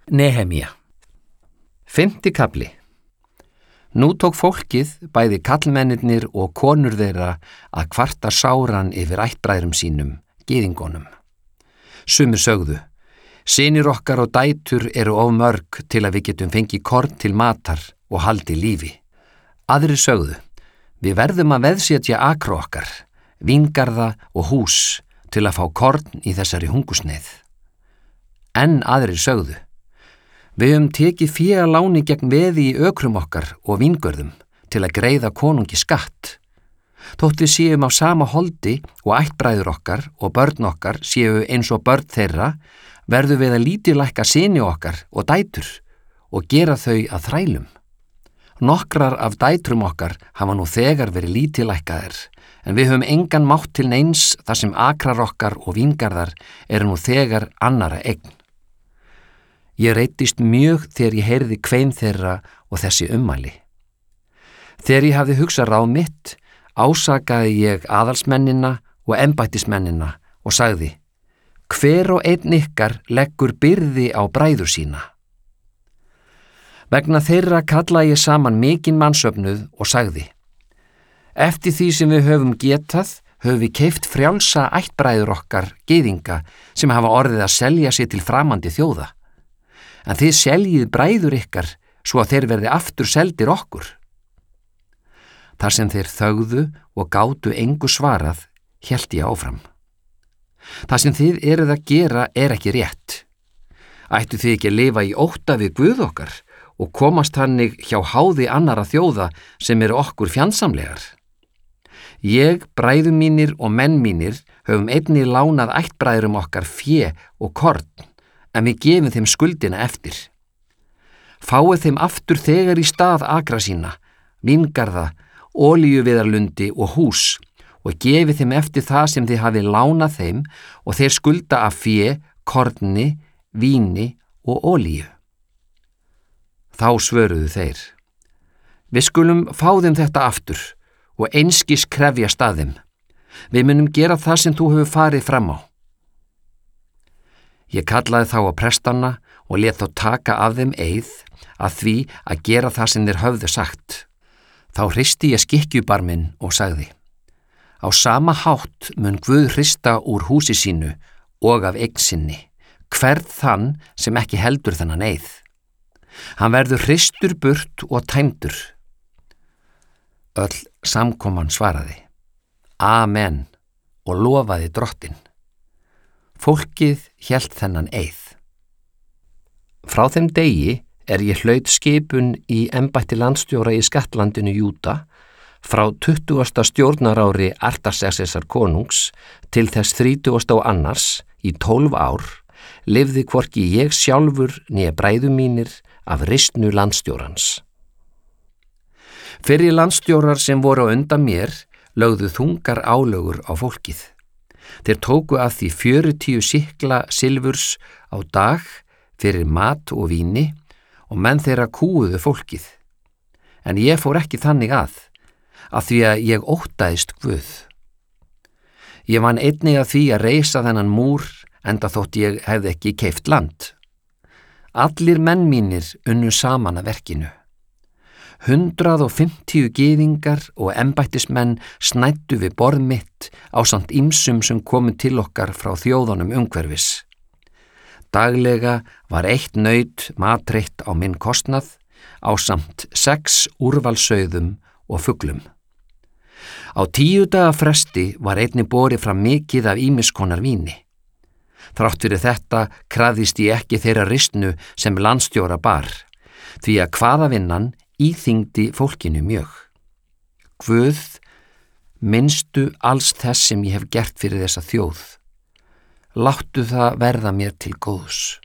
Nehemía. 5. kafli. Nú tók fólkið, bæði kallmennirnir og konur þeirra, að kvarta sáran yfir ættbræðrum sínum, gyðingunum. Sumir sögðu: synir okkar og dætur eru of mörg til að við getum fengið korn til matar og haldi lífi. Aðrir sögðu: við verðum að veðsetja akra okkar, víngarða og hús til að fá korn í þessari hungursneið. Enn aðrir sögðu: við höfum tekið fé að láni gegn veði í ökrum okkar og víngörðum til að greiða konungi skatt. Þótt við séum á sama holdi og ættbræður okkar og börn okkar séu eins og börn þeirra, verðum við að lítillækka syni okkar og dætur og gera þau að þrælum. Nokkrar af dætrum okkar hafa nú þegar verið lítillækkaðir, en við höfum engan mátt til neins þar sem akrar okkar og víngarðar eru nú þegar annarra eign. Ég reiddist mjög þegar ég heyrði kvein þeirra og þessi ummæli. Þegar ég hafði hugsað ráð mitt, ásakaði ég aðalsmennina og embættismennina og sagði: hver og einn ykkar leggur byrði á bræður sína. Vegna þeirra kallaði ég saman mikinn mannsöfnuð og sagði: eftir því sem við höfum getað, höfum við keypt frjálsa ættbræður okkar, gyðinga, sem hafa orðið að selja sig til framandi þjóða. En þið seljið bræður ykkar svo að þeir verði aftur seldir okkur. Þar sem þeir þögðu og gátu engu svarað, hélt ég áfram. Það sem þið eruð að gera ekki rétt. Ættu þið ekki að lifa í ótta við Guð okkar og komast þannig hjá háði annarra þjóða sem eru okkur fjandsamlegar? Ég, bræður mínir og menn mínir höfum einnig lánað ættbræðrum okkar fé og korn, en við gefum þeim skuldina eftir. Fáið þeim aftur þegar í stað akra sína, víngarða, olíuviðarlundi og hús, og gefið þeim eftir það sem þið hafið lánað þeim og þeir skulda af fé, korni, víni og olíu. Þá svöruðu þeir: við skulum fá þeim þetta aftur og einskis krefjast að þeim. Við munum gera það sem þú hefur farið fram á. Ég kallaði þá á prestana og lét þá taka af þeim eið að því að gera það sem þeir höfðu sagt. Þá hristi ég skikkjubarminn og sagði: á sama hátt mun Guð hrista úr húsi sínu og af eign sinni hvern þann sem ekki heldur þennan eið. Hann verður hristur burt og tæmdur. Öll samkoman svaraði: Amen, og lofaði Drottinn. Fólkið hélt þennan eið. Frá þeim degi ég hlaut skipun í embætti landstjóra í Skattlandinu Júda frá 20. stjórnarári Artaxerxesar konungs til þess 32. í 12 ár, lifði hvorki ég sjálfur né bræður mínir af ristnu landstjórans. Fyrri landstjórar sem voru á undan mér lögðu þungar álögur á fólkið. Þeir tóku af því 40 sikla silfurs á dag fyrir mat og víni og menn þeirra kúuðu fólkið. En ég fór ekki þannig að því að ég óttaðist Guð. Ég vann einnig að því að reisa þennan múr enda þótt ég hefði ekki keypt land. Allir menn mínir unnu saman að verkinu. 150 gyðingar og embættismenn snæddu við borð mitt ásamt ýmsum sem komu til okkar frá þjóðunum umhverfis. Daglega var 1 naut matreitt á minn kostnað ásamt 6 úrvalsauðum og fuglum. Á 10 daga fresti var einnig borið fram mikið af ýmiss konar víni. Þrátt fyrir þetta krafðist ég ekki þeirra ristnu sem landstjóra bar, því að hvaðavinnan íþyngdi fólkinu mjög. Guð, minnstu alls þess sem ég hef gert fyrir þessa þjóð. Láttu það verða mér til góðs.